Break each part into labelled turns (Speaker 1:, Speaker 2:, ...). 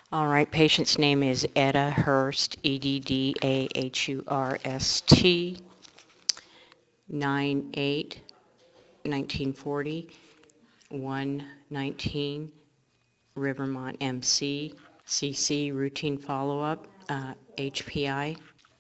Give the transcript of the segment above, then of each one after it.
Speaker 1: All right, patient's name is Edda Hurst, Eddahurst, 9/8/1940, 119 Rivermont, MC, CC, routine follow-up, HPI.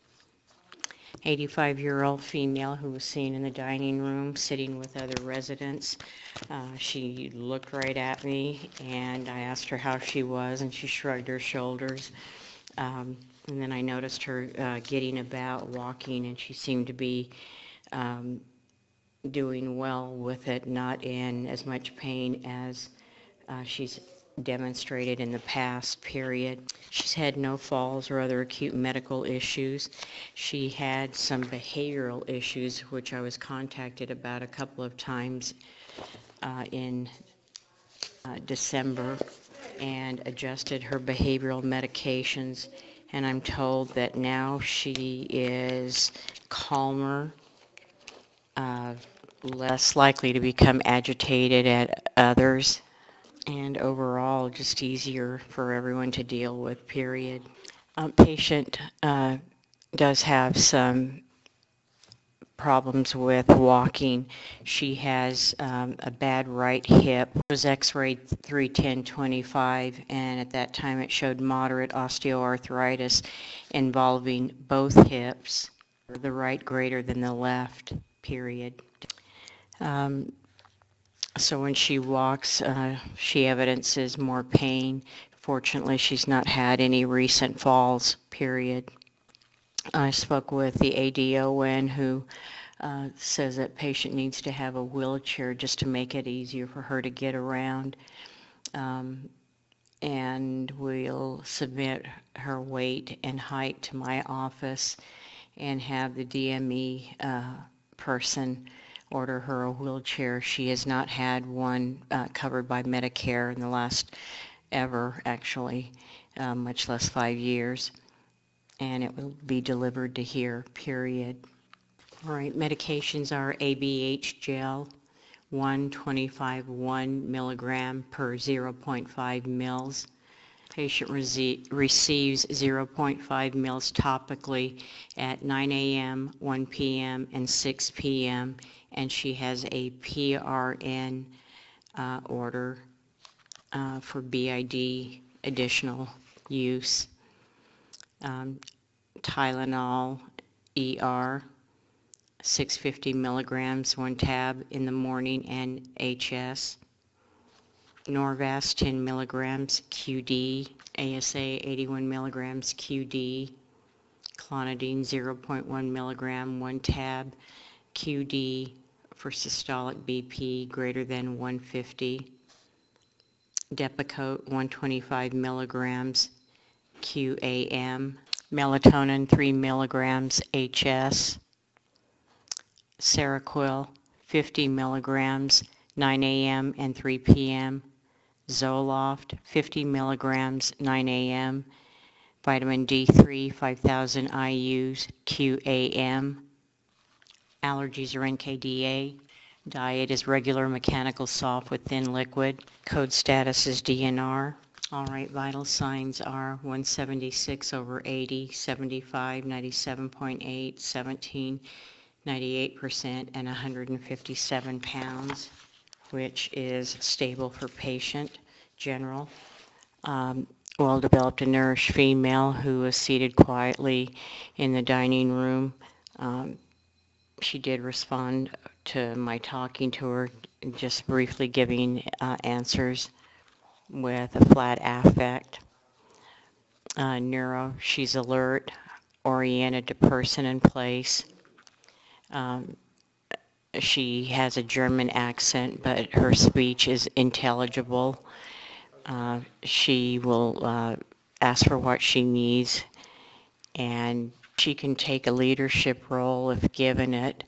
Speaker 1: 85-year-old female who was seen in the dining room sitting with other residents. She looked right at me, and I asked her how she was, and she shrugged her shoulders. And then I noticed her getting about, walking, and she seemed to be um, doing well with it, not in as much pain as she's demonstrated in the past period. She's had no falls or other acute medical issues. She had some behavioral issues, which I was contacted about a couple of times in December, and adjusted her behavioral medications. And I'm told that now she is calmer, uh, less likely to become agitated at others, and overall just easier for everyone to deal with, period. Patient does have some problems with walking. She has a bad right hip. It was x-rayed 3/10/25, and at that time it showed moderate osteoarthritis involving both hips, the right greater than the left, period. Um, so when she walks, she evidences more pain. Fortunately, she's not had any recent falls, period. I spoke with the ADON, who says that patient needs to have a wheelchair just to make it easier for her to get around. And we'll submit her weight and height to my office and have the DME person order her a wheelchair. She has not had one covered by Medicare in the last ever, actually, much less 5 years. And it will be delivered to here, period. All right, medications are ABH gel, 1 milligram per 0.5 mils. Patient receives 0.5 mils topically at 9 a.m., 1 p.m., and 6 p.m., and she has a PRN order for BID additional use. Tylenol ER, 650 milligrams, 1 tab in the morning, and HS. Norvasc 10 milligrams QD, ASA 81 milligrams QD, clonidine 0.1 milligram, 1 tab QD for systolic BP greater than 150. Depakote 125 milligrams QAM, melatonin 3 milligrams HS, Seroquel 50 milligrams 9 a.m. and 3 p.m., Zoloft 50 milligrams 9 a.m., vitamin D3 5,000 IUs QAM. Allergies are NKDA. Diet is regular mechanical soft with thin liquid. Code status is DNR. All right, vital signs are 176/80, 75, 97.8, 17, 98%, and 157 pounds, which is stable for patient, general. Well-developed and nourished female who was seated quietly in the dining room. She did respond to my talking to her, just briefly giving answers with a flat affect. Neuro, she's alert, oriented to person and place. She has a German accent, but her speech is intelligible. She will ask for what she needs, and she can take a leadership role if given it.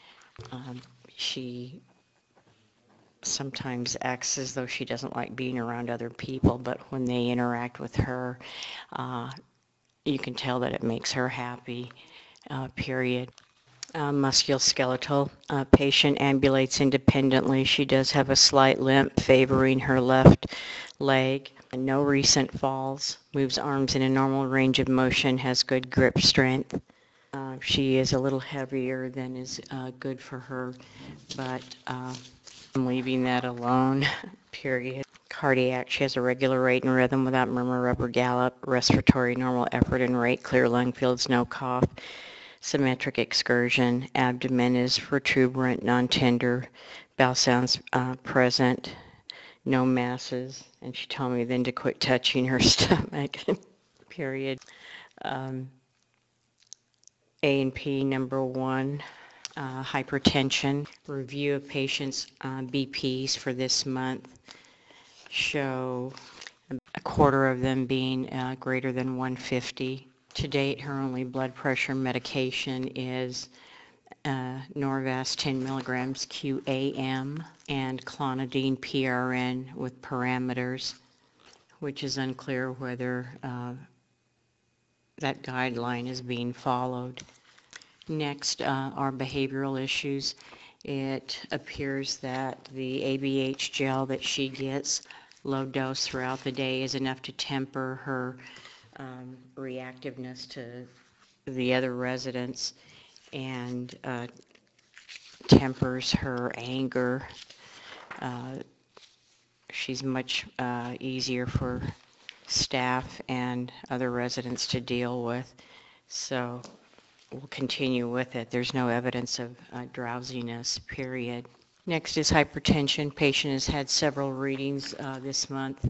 Speaker 1: She sometimes acts as though she doesn't like being around other people, but when they interact with her, you can tell that it makes her happy, period. Musculoskeletal. Patient ambulates independently. She does have a slight limp favoring her left leg. No recent falls, moves arms in a normal range of motion, has good grip strength. She is a little heavier than is good for her, but I'm leaving that alone, period. Cardiac, she has a regular rate and rhythm without murmur, rubber gallop. Respiratory, normal effort and rate, clear lung fields, no cough. Symmetric excursion. Abdomen is protuberant, non-tender. Bowel sounds present. No masses. And she told me then to quit touching her stomach, period. A&P number 1. Hypertension. Review of patients' BPs for this month show a quarter of them being greater than 150. To date, her only blood pressure medication is Norvasc 10 milligrams QAM and clonidine PRN with parameters, which is unclear whether that guideline is being followed. Next are behavioral issues. It appears that the ABH gel that she gets, low dose throughout the day, is enough to temper her reactiveness to the other residents and tempers her anger. She's much easier for staff and other residents to deal with. So we'll continue with it. There's no evidence of drowsiness, period. Next is hypertension. Patient has had several readings this month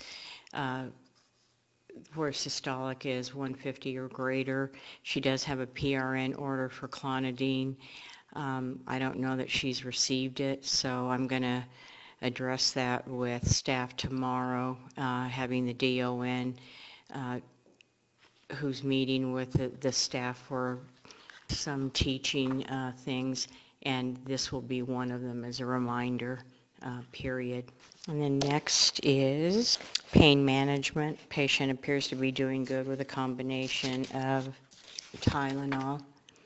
Speaker 1: where systolic is 150 or greater. She does have a PRN order for clonidine. I don't know that she's received it, so I'm going to address that with staff tomorrow, having the DON who's meeting with the staff for some teaching things, and this will be one of them as a reminder, period. And then next is pain management. Patient appears to be doing good with a combination of Tylenol.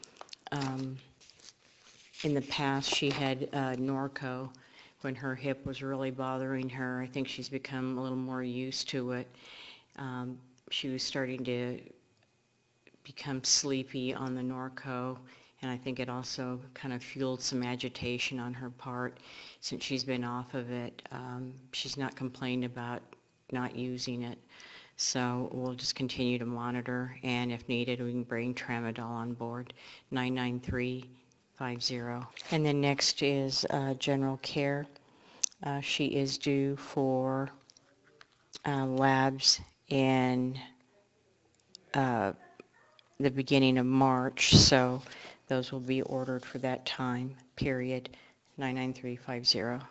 Speaker 1: In the past, she had Norco when her hip was really bothering her. I think she's become a little more used to it. She was starting to become sleepy on the Norco, and I think it also kind of fueled some agitation on her part since she's been off of it. She's not complained about not using it, so we'll just continue to monitor, and if needed, we can bring Tramadol on board. 99350. And then next is general care. She is due for labs in the beginning of March, so those will be ordered for that time, period. 99350.